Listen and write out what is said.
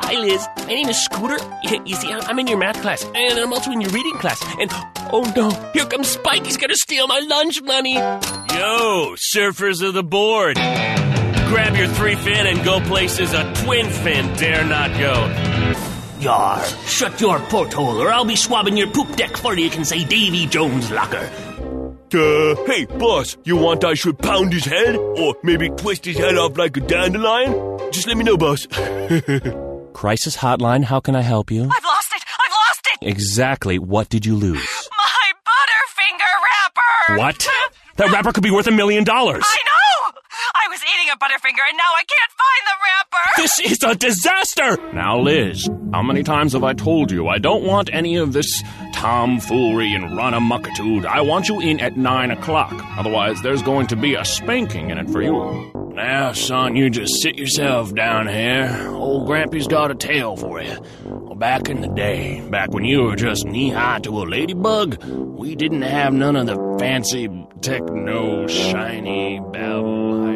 Hi, Liz. My name is Scooter. You see, I'm in your math class, and I'm also in your reading class. And, oh no, here comes Spike. He's gonna steal my lunch money. Yo, surfers of the board. Grab your 3-fin and go places a twin-fin dare not go. Yar, shut your porthole, or I'll be swabbing your poop deck before you can say Davy Jones' locker. Hey, boss, you want I should pound his head? Or maybe twist his head off like a dandelion? Just let me know, boss. Crisis Hotline, how can I help you? I've lost it! Exactly. What did you lose? My Butterfinger wrapper! What? That wrapper could be worth $1 million. I know! I was eating a Butterfinger and now I can't find the wrapper! This is a disaster! Now, Liz, how many times have I told you I don't want any of this tomfoolery and run-amuckitude? I want you in at 9 o'clock. Otherwise, there's going to be a spanking in it for you. Now, son, you just sit yourself down here. Old Grampy's got a tale for you. Well, back in the day, back when you were just knee-high to a ladybug, we didn't have none of the fancy techno shiny babble